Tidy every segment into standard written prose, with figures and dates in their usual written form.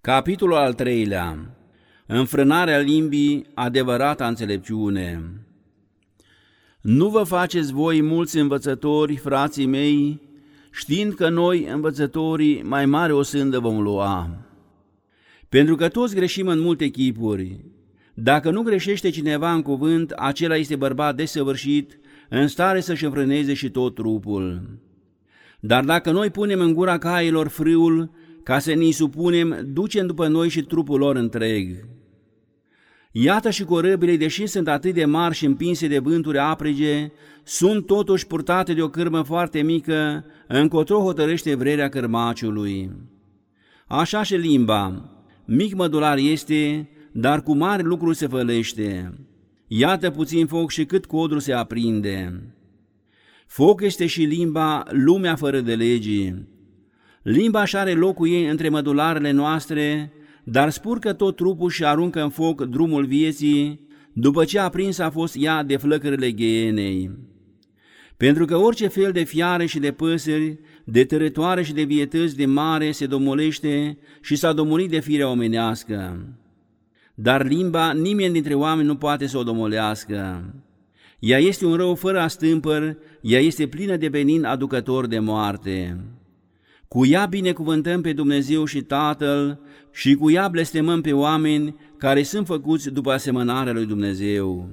Capitolul al 3-lea. Înfrânarea limbii, adevărata înțelepciune. Nu vă faceți voi mulți învățători, frații mei, știind că noi, învățătorii, mai mare o sândă vom lua. Pentru că toți greșim în multe chipuri. Dacă nu greșește cineva în cuvânt, acela este bărbat desăvârșit, în stare să-și înfrâneze și tot trupul. Dar dacă noi punem în gura cailor frâul, ca să ni supunem, ducem după noi și trupul lor întreg. Iată și corăbile, deși sunt atât de mari și împinse de vânturi aprige, sunt totuși purtate de o cârmă foarte mică, încotro hotărăște vrerea cârmaciului. Așa și limba, mic mădular este, dar cu mari lucruri se fălește. Iată puțin foc și cât codru se aprinde. Foc este și limba, lumea fără de legii. Limba așa are locul ei între mădularele noastre, dar spurcă tot trupul și aruncă în foc drumul vieții, după ce aprins a fost ea de flăcările ghienei. Pentru că orice fel de fiare și de păsări, de tărătoare și de vietăți de mare se domolește și s-a domolit de firea omenească. Dar limba nimeni dintre oameni nu poate să o domolească. Ea este un rău fără astâmpăr, ea este plină de venin aducător de moarte. Cu ea binecuvântăm pe Dumnezeu și Tatăl și cu ea blestemăm pe oameni care sunt făcuți după asemănarea lui Dumnezeu.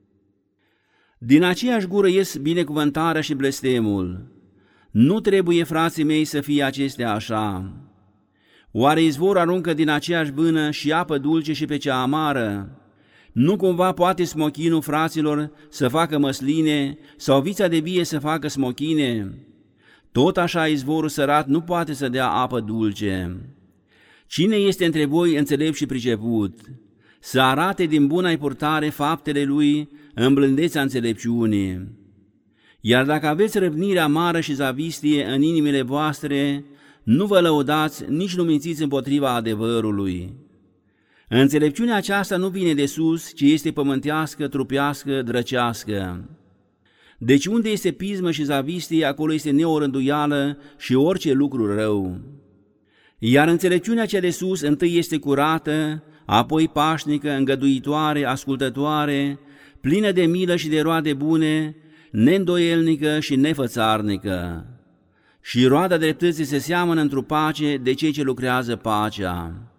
Din aceeași gură ies binecuvântarea și blestemul. Nu trebuie, frații mei, să fie acestea așa. Oare izvorul aruncă din aceeași vână și apă dulce și pe cea amară? Nu cumva poate smochinul fraților să facă măsline sau vița de vie să facă smochine? Tot așa izvorul sărat nu poate să dea apă dulce. Cine este între voi înțelept și priceput? Să arate din buna-i purtare faptele lui în blândețea înțelepciunii. Iar dacă aveți răbnire amară și zavistie în inimile voastre, nu vă lăudați, nici nu mințiți împotriva adevărului. Înțelepciunea aceasta nu vine de sus, ci este pământească, trupească, drăcească. Deci unde este pismă și zavistie, acolo este neorânduială și orice lucru rău. Iar înțelepciunea cea de sus întâi este curată, apoi pașnică, îngăduitoare, ascultătoare, plină de milă și de roade bune, neîndoielnică și nefățarnică. Și roada dreptății se seamănă într-o pace de cei ce lucrează pacea.